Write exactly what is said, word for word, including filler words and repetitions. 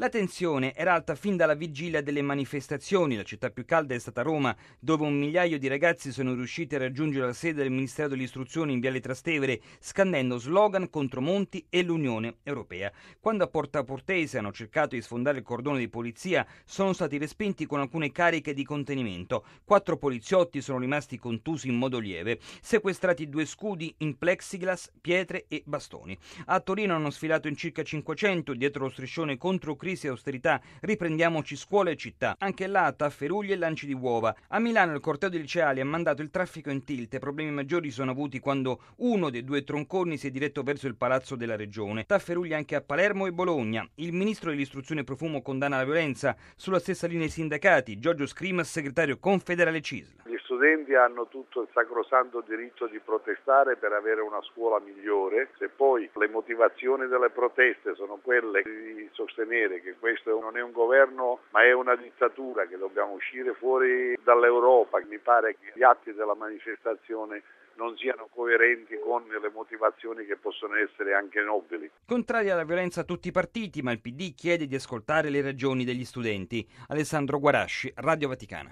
La tensione era alta fin dalla vigilia delle manifestazioni. La città più calda è stata Roma, dove un migliaio di ragazzi sono riusciti a raggiungere la sede del Ministero dell'Istruzione in Viale Trastevere, scandendo slogan contro Monti e l'Unione Europea. Quando a Porta Portese hanno cercato di sfondare il cordone di polizia, sono stati respinti con alcune cariche di contenimento. Quattro poliziotti sono rimasti contusi in modo lieve, sequestrati due scudi in plexiglass, pietre e bastoni. A Torino hanno sfilato in circa cinquecento dietro lo striscione contro crisi e austerità, riprendiamoci scuola e città. Anche là tafferugli e lanci di uova. A Milano il corteo dei liceali ha mandato il traffico in tilt. Problemi maggiori sono avuti quando uno dei due tronconi si è diretto verso il palazzo della regione. Tafferugli anche a Palermo e Bologna. Il ministro dell'istruzione Profumo condanna la violenza. Sulla stessa linea i sindacati. Giorgio Scrimas, segretario confederale C I S L. Gli studenti hanno tutto il sacrosanto diritto di protestare per avere una scuola migliore. Se poi le motivazioni delle proteste sono quelle di sostenere che questo non è un governo ma è una dittatura, che dobbiamo uscire fuori dall'Europa, mi pare che gli atti della manifestazione non siano coerenti con le motivazioni che possono essere anche nobili. Contraria alla violenza tutti i partiti, ma il P D chiede di ascoltare le ragioni degli studenti. Alessandro Guarasci, Radio Vaticana.